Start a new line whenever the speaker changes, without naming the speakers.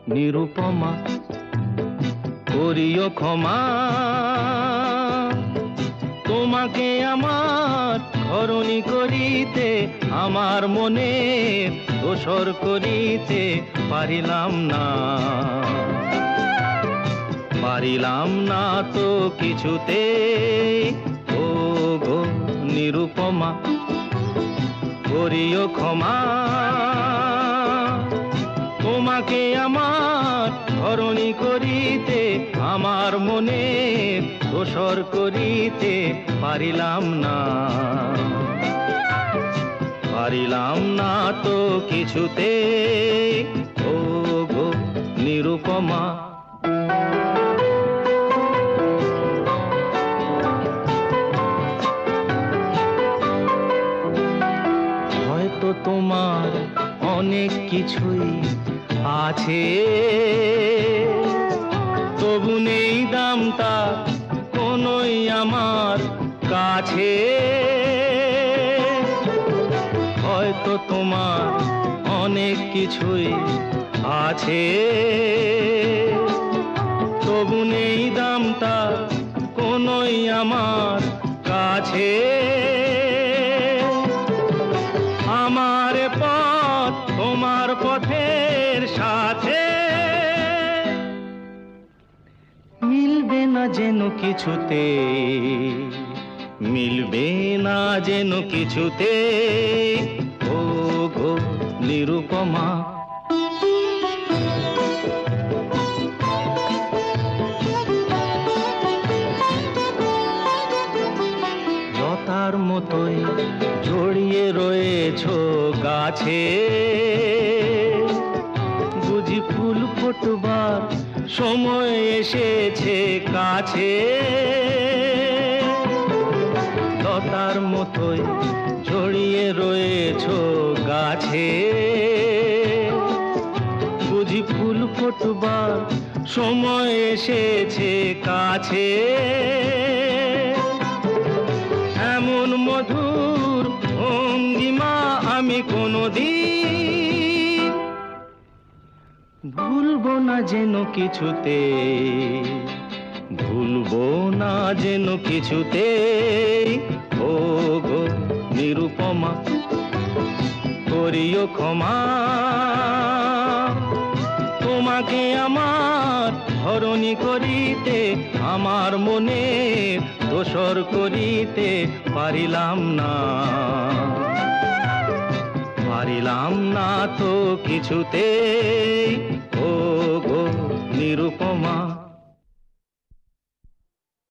নিরুপমা করিও ক্ষমা, তোমাকে আমার ধরণী করিতে আমার মনে দোসর করিতে পারিলাম না, পারিলাম না তো কিছুতে। ও গো নিরুপমা করিও ক্ষমা, তোমাকে আমার ধরণী করিতে আমার মনে দোসর করিতে পারিলাম না, পারিলাম না তো কিছুতে। ও গো নিরুপমা হয়তো তোমার অনেক কিছুই আছে, তবু নেই দামটা কোনোই আমার কাছে। হয়তো তোমার অনেক কিছুই আছে, তবু নেই দামটা কোনোই আমার কাছে। আমার পথ তোমার পথের সাথে মিলবে না যেন কিছুতে, মিলবে না যেন কিছুতে। ও গো নিরুপমা লতার মতোই জড়িয়ে রয়েছো গাছে, বুঝি ফুল ফোটবার সময় এসেছে কাছে। লতার মতোই জড়িয়ে রয়েছো গাছে, বুঝি ফুল ফোটবার সময় এসেছে কাছে। এমন মধুর ভঙ্গিমা আমি কোনোদিন ভুলবো না যেন কিছুতে, ভুলবো না যেন কিছুতে। ও গো নিরুপমা করিও ক্ষমা, তোমাকে আমার ধরণী করিতে আমার মনে দোসর করিতে পারিলাম না, পারিলাম না তো কিছুতে। ও গো নিরুপমা।